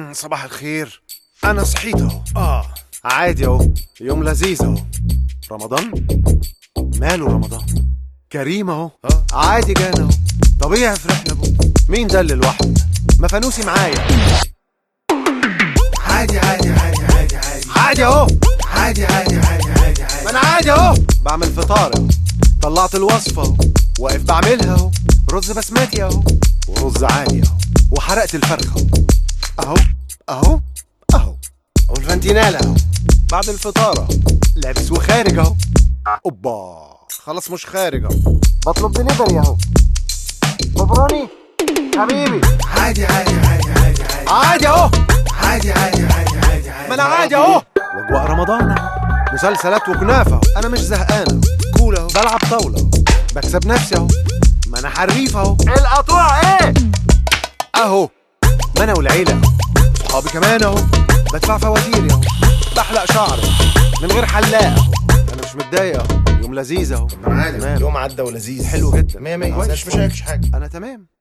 صباح الخير. انا صحيت اهو. عادي اهو، يوم لذيذ اهو. رمضان ماله رمضان؟ كريم اهو. عادي جانا اهو، طبيعي فرحنا بو. مين ده اللي لوحده؟ ما فانوسي معايا. عادي عادي عادي عادي عادي عادي اهو، عادي عادي عادي عادي عادي. ما انا عادي اهو. بعمل فطار اهو، طلعت الوصفه اهو، واقف بعملها اهو. رز بسمتي اهو، ورز عادي اهو، وحرقت الفرخه اهو اهو اهو، والفانتينالا اهو. بعد الفطار اهو، لابس وخارج اهو. اوبا خلاص مش خارج اهو، بطلب دليفري اهو. ببراني حبيبي. عادي عادي عادي عادي عادي عادي اهو، عادي عادي عادي عادي عادي. ما انا عادي اهو. واجواء رمضان اهو، مسلسلات وكنافه اهو. انا مش زهقان اهو، كول اهو، بلعب طاوله اهو، بكسب نفسي اهو. ما انا حريف اهو. القطوع ايه اهو، ما انا والعيله اهو، صحابي كمان اهو. بدفع فواتيري اهو، بحلق شعري من غير حلاق اهو. انا مش متضايق اهو، يوم لذيذ اهو. عادي، تمام. يوم عدى ولذيذ حلو جدا. مية مية. كويس. مش مشاكش حاجة. انا تمام.